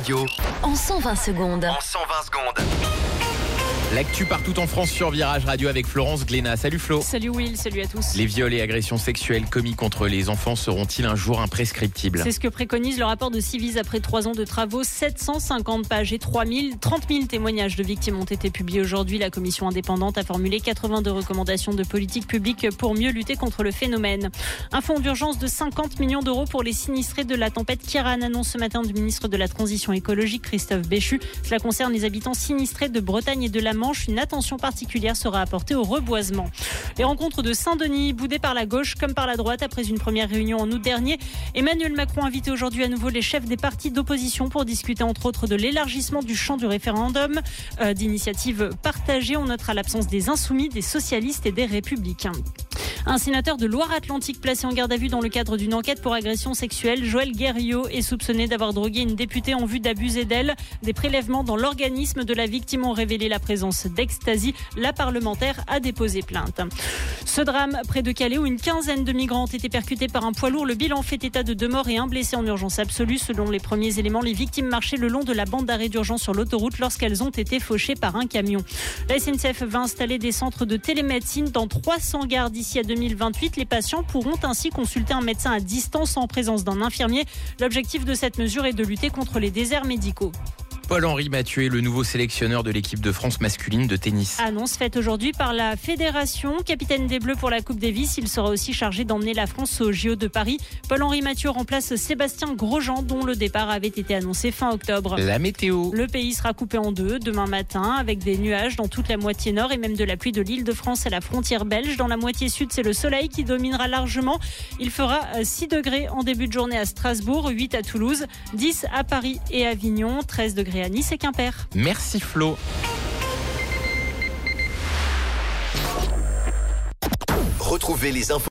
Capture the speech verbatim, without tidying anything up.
Radio. En cent vingt secondes. En cent vingt secondes. L'actu partout en France sur Virage Radio avec Florence Glénat. Salut Flo. Salut Will, salut à tous. Les viols et agressions sexuelles commis contre les enfants seront-ils un jour imprescriptibles ? C'est ce que préconise le rapport de Civis après trois ans de travaux, sept cent cinquante pages et trois mille, trente mille témoignages de victimes ont été publiés aujourd'hui. La commission indépendante a formulé quatre-vingt-deux recommandations de politique publique pour mieux lutter contre le phénomène. Un fonds d'urgence de cinquante millions d'euros pour les sinistrés de la tempête Kiran, annonce ce matin du ministre de la Transition écologique Christophe Béchu. Cela concerne les habitants sinistrés de Bretagne et de la Manche. Une attention particulière sera apportée au reboisement. Les rencontres de Saint-Denis, boudées par la gauche comme par la droite après une première réunion en août dernier. Emmanuel Macron a invité aujourd'hui à nouveau les chefs des partis d'opposition pour discuter entre autres de l'élargissement du champ du référendum, euh, d'initiatives partagées. On notera l'absence des Insoumis, des socialistes et des Républicains. Un sénateur de Loire-Atlantique placé en garde à vue dans le cadre d'une enquête pour agression sexuelle, Joël Guerriot, est soupçonné d'avoir drogué une députée en vue d'abuser d'elle. Des prélèvements dans l'organisme de la victime ont révélé la présence d'ecstasy. La parlementaire a déposé plainte. Ce drame près de Calais où une quinzaine de migrants ont été percutés par un poids lourd. Le bilan fait état de deux morts et un blessé en urgence absolue. Selon les premiers éléments, les victimes marchaient le long de la bande d'arrêt d'urgence sur l'autoroute lorsqu'elles ont été fauchées par un camion. La S N C F va installer des centres de télémédecine dans trois cents gares d'ici à deux mille vingt-huit. Les patients pourront ainsi consulter un médecin à distance en présence d'un infirmier. L'objectif de cette mesure est de lutter contre les déserts médicaux. Paul-Henri Mathieu est le nouveau sélectionneur de l'équipe de France masculine de tennis. Annonce faite aujourd'hui par la fédération. Capitaine des Bleus pour la Coupe Davis, il sera aussi chargé d'emmener la France au J O de Paris. Paul-Henri Mathieu remplace Sébastien Grosjean, dont le départ avait été annoncé fin octobre. La météo. Le pays sera coupé en deux demain matin avec des nuages dans toute la moitié nord et même de la pluie de l'Île-de-France à la frontière belge. Dans la moitié sud, c'est le soleil qui dominera largement. Il fera six degrés en début de journée à Strasbourg, huit à Toulouse, dix à Paris et Avignon, treize degrés à Nice et Quimper. Merci Flo. Retrouvez les infos